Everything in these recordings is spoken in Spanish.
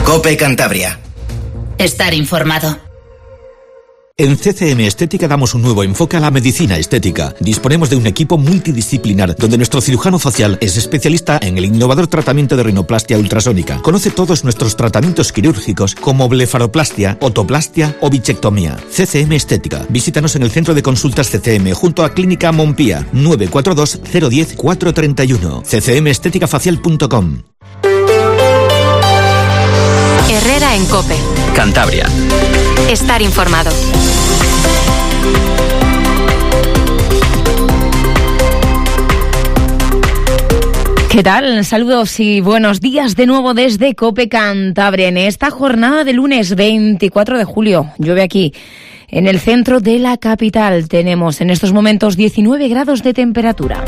COPE Cantabria. Estar informado. En CCM Estética damos un nuevo enfoque a la medicina estética. Disponemos de un equipo multidisciplinar donde nuestro cirujano facial es especialista en el innovador tratamiento de rinoplastia ultrasónica. Conoce todos nuestros tratamientos quirúrgicos como blefaroplastia, otoplastia o bichectomía. CCM Estética. Visítanos en el centro de consultas CCM junto a Clínica Montpía, 942 010 431. ccmesteticafacial.com. Herrera en COPE. Cantabria. Estar informado. ¿Qué tal? Saludos y buenos días de nuevo desde COPE Cantabria. En esta jornada de lunes 24 de julio, llueve aquí. En el centro de la capital tenemos en estos momentos 19 grados de temperatura.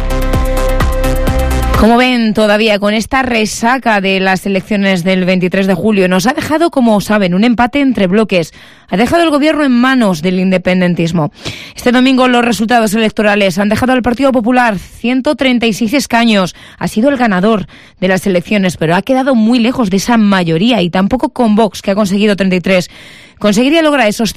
Como ven, todavía con esta resaca de las elecciones del 23 de julio, nos ha dejado, como saben, un empate entre bloques. Ha dejado el gobierno en manos del independentismo. Este domingo los resultados electorales han dejado al Partido Popular 136 escaños. Ha sido el ganador de las elecciones, pero ha quedado muy lejos de esa mayoría y tampoco con Vox, que ha conseguido 33. Conseguiría lograr esos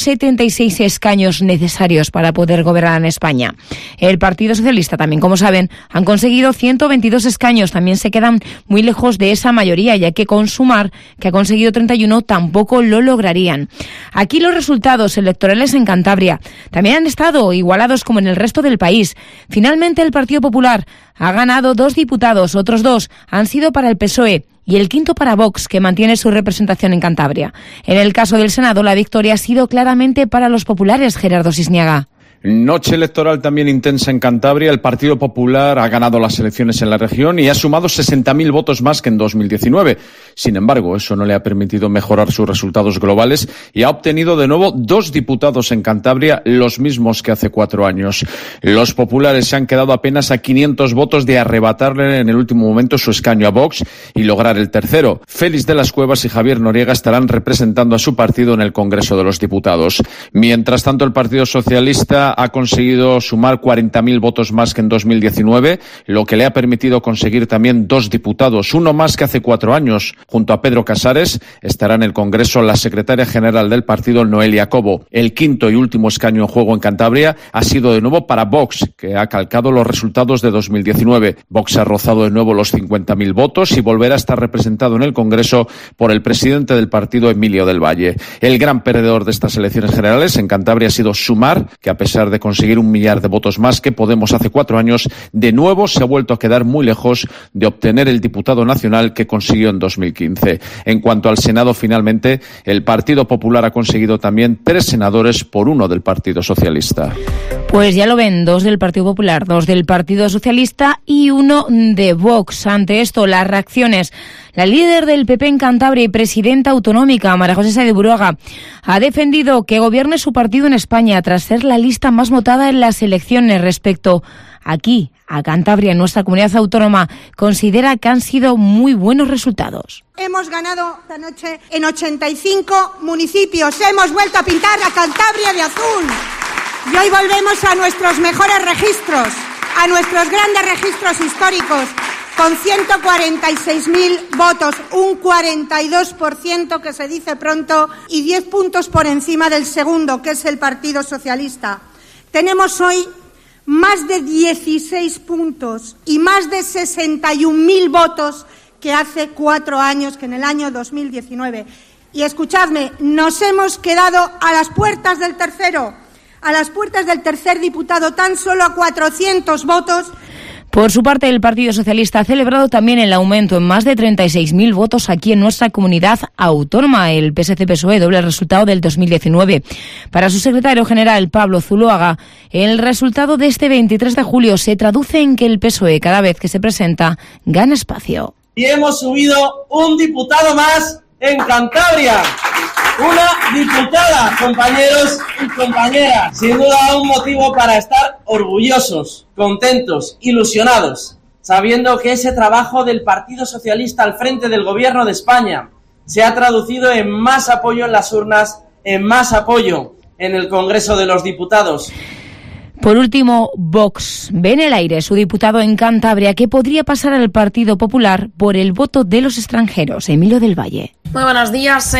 176 escaños necesarios para poder gobernar en España. El Partido Socialista también, como saben, han conseguido 122 escaños. También se quedan muy lejos de esa mayoría, ya que con Sumar, que ha conseguido 31, tampoco lo lograrían. Aquí los resultados electorales en Cantabria también han estado igualados como en el resto del país. Finalmente el Partido Popular ha ganado 2 diputados, otros 2 han sido para el PSOE. Y el quinto para Vox, que mantiene su representación en Cantabria. En el caso del Senado, la victoria ha sido claramente para los populares, Gerardo Sisniaga. Noche electoral también intensa en Cantabria. El Partido Popular ha ganado las elecciones en la región y ha sumado 60.000 votos más que en 2019. Sin embargo, eso no le ha permitido mejorar sus resultados globales y ha obtenido de nuevo 2 diputados en Cantabria, los mismos que hace 4 años. Los populares se han quedado apenas a 500 votos de arrebatarle en el último momento su escaño a Vox y lograr el tercero. Félix de las Cuevas y Javier Noriega estarán representando a su partido en el Congreso de los Diputados. Mientras tanto, el Partido Socialista ha conseguido sumar 40.000 votos más que en 2019, lo que le ha permitido conseguir también 2 diputados, uno más que hace 4 años. Junto a Pedro Casares estará en el Congreso la secretaria general del partido, Noelia Cobo. El quinto y último escaño en juego en Cantabria ha sido de nuevo para Vox, que ha calcado los resultados de 2019. Vox ha rozado de nuevo los 50.000 votos y volverá a estar representado en el Congreso por el presidente del partido, Emilio del Valle. El gran perdedor de estas elecciones generales en Cantabria ha sido Sumar, que a pesar de conseguir 1 millar de votos más que Podemos hace 4 años, de nuevo se ha vuelto a quedar muy lejos de obtener el diputado nacional que consiguió en 2015. En cuanto al Senado, finalmente, el Partido Popular ha conseguido también 3 senadores por 1 del Partido Socialista. Pues ya lo ven, 2 del Partido Popular, 2 del Partido Socialista y 1 de Vox. Ante esto, las reacciones. La líder del PP en Cantabria y presidenta autonómica, María José Sáenz de Buruaga, ha defendido que gobierne su partido en España tras ser la lista más votada en las elecciones. Respecto aquí, a Cantabria, en nuestra comunidad autónoma, considera que han sido muy buenos resultados. Hemos ganado esta noche en 85 municipios. Hemos vuelto a pintar a Cantabria de azul. Y hoy volvemos a nuestros mejores registros, a nuestros grandes registros históricos, con 146.000 votos, un 42% que se dice pronto y 10 puntos por encima del segundo, que es el Partido Socialista. Tenemos hoy más de 16 puntos y más de 61.000 votos que hace 4 años, que en el año 2019. Y escuchadme, nos hemos quedado a las puertas del tercero, a las puertas del tercer diputado, tan solo a 400 votos. Por su parte, el Partido Socialista ha celebrado también el aumento en más de 36.000 votos aquí en nuestra comunidad autónoma, el PSC-PSOE, doble resultado del 2019. Para su secretario general, Pablo Zuloaga, el resultado de este 23 de julio se traduce en que el PSOE, cada vez que se presenta, gana espacio. Y hemos subido un diputado más en Cantabria. Una diputada, compañeros y compañeras. Sin duda un motivo para estar orgullosos, contentos, ilusionados, sabiendo que ese trabajo del Partido Socialista al frente del Gobierno de España se ha traducido en más apoyo en las urnas, en más apoyo en el Congreso de los Diputados. Por último, Vox ve en el aire su diputado en Cantabria que podría pasar al Partido Popular por el voto de los extranjeros. Emilio del Valle. Muy buenos días.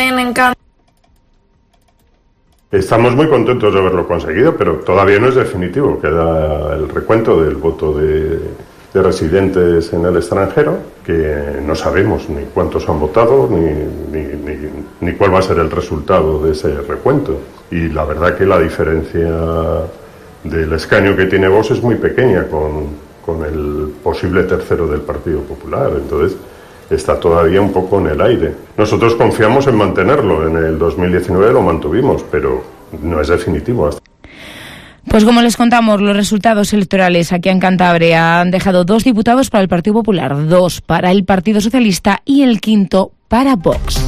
Estamos muy contentos de haberlo conseguido, pero todavía no es definitivo. Queda el recuento del voto de residentes en el extranjero, que no sabemos ni cuántos han votado ni cuál va a ser el resultado de ese recuento. Y la verdad que la diferencia del escaño que tiene Vox es muy pequeña con el posible tercero del Partido Popular. Entonces está todavía un poco en el aire. Nosotros confiamos en mantenerlo. En el 2019 lo mantuvimos, pero no es definitivo. Pues como les contamos, los resultados electorales aquí en Cantabria han dejado 2 diputados para el Partido Popular, 2 para el Partido Socialista y el 5º para Vox.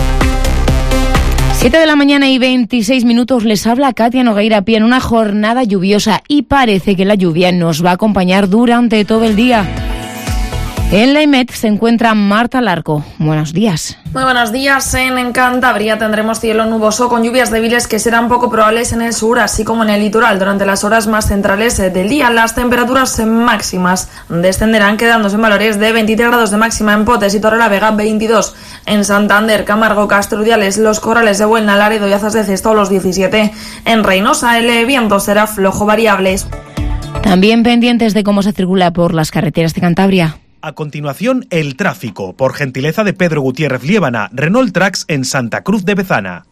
7 de la mañana y 26 minutos, les habla Katia Nogueira Pía en una jornada lluviosa y parece que la lluvia nos va a acompañar durante todo el día. En la IMED se encuentra Marta Larco. Buenos días. Muy buenos días. En Cantabria tendremos cielo nuboso con lluvias débiles que serán poco probables en el sur, así como en el litoral. Durante las horas más centrales del día, las temperaturas máximas descenderán, quedándose en valores de 23 grados de máxima en Potes y Torrelavega, 22 en Santander, Camargo, Castrudiales, Los Corrales de Buelna, Laredo y Azas de Cesto, los 17 en Reynosa. El viento será flojo variable. También pendientes de cómo se circula por las carreteras de Cantabria. A continuación, el tráfico, por gentileza de Pedro Gutiérrez Liébana, Renault Trax en Santa Cruz de Bezana.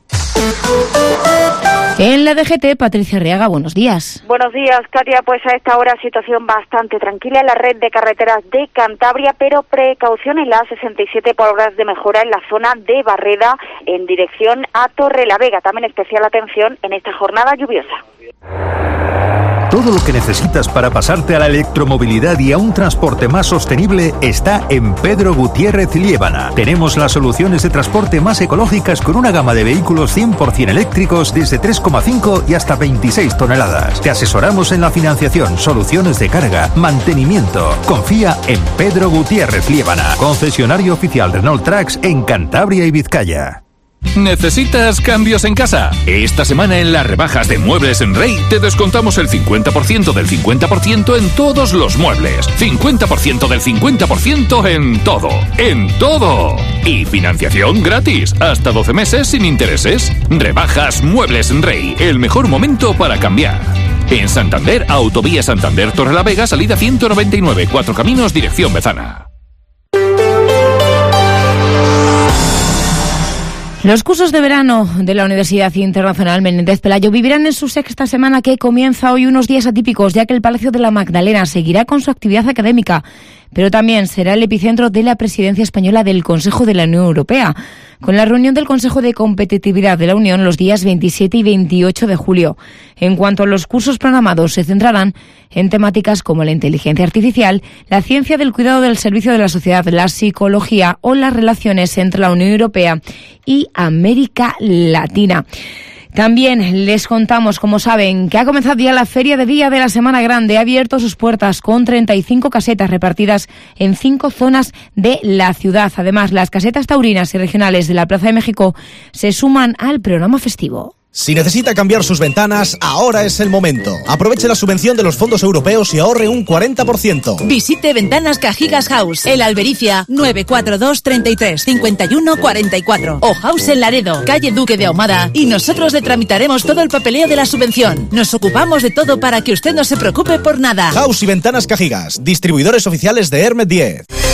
En la DGT, Patricia Arriaga, buenos días. Buenos días, Katia. Pues a esta hora situación bastante tranquila en la red de carreteras de Cantabria, pero precaución en la A67 por obras de mejora en la zona de Barreda en dirección a Torrelavega. También especial atención en esta jornada lluviosa. Todo lo que necesitas para pasarte a la electromovilidad y a un transporte más sostenible está en Pedro Gutiérrez Liébana. Tenemos las soluciones de transporte más ecológicas con una gama de vehículos 100% eléctricos desde 3,5 y hasta 26 toneladas. Te asesoramos en la financiación, soluciones de carga, mantenimiento. Confía en Pedro Gutiérrez Liébana, concesionario oficial Renault Trax en Cantabria y Vizcaya. ¿Necesitas cambios en casa? Esta semana en las rebajas de Muebles en Rey te descontamos el 50% del 50% en todos los muebles. 50% del 50% en todo. ¡En todo! Y financiación gratis, hasta 12 meses sin intereses. Rebajas Muebles en Rey, el mejor momento para cambiar. En Santander, Autovía Santander Torrelavega, salida 199, 4 Caminos, dirección Bezana. Los cursos de verano de la Universidad Internacional Menéndez Pelayo vivirán en su 6ª semana, que comienza hoy, unos días atípicos, ya que el Palacio de la Magdalena seguirá con su actividad académica, pero también será el epicentro de la presidencia española del Consejo de la Unión Europea, con la reunión del Consejo de Competitividad de la Unión los días 27 y 28 de julio. En cuanto a los cursos programados, se centrarán en temáticas como la inteligencia artificial, la ciencia del cuidado del servicio de la sociedad, la psicología o las relaciones entre la Unión Europea y América Latina. También les contamos, como saben, que ha comenzado ya la Feria de Día de la Semana Grande. Ha abierto sus puertas con 35 casetas repartidas en 5 zonas de la ciudad. Además, las casetas taurinas y regionales de la Plaza de México se suman al programa festivo. Si necesita cambiar sus ventanas, ahora es el momento. Aproveche la subvención de los fondos europeos y ahorre un 40%. Visite Ventanas Cajigas House, El Albericia, 942 33 51 44. O House en Laredo, calle Duque de Ahumada, y nosotros le tramitaremos todo el papeleo de la subvención. Nos ocupamos de todo para que usted no se preocupe por nada. House y Ventanas Cajigas, distribuidores oficiales de Hermet 10.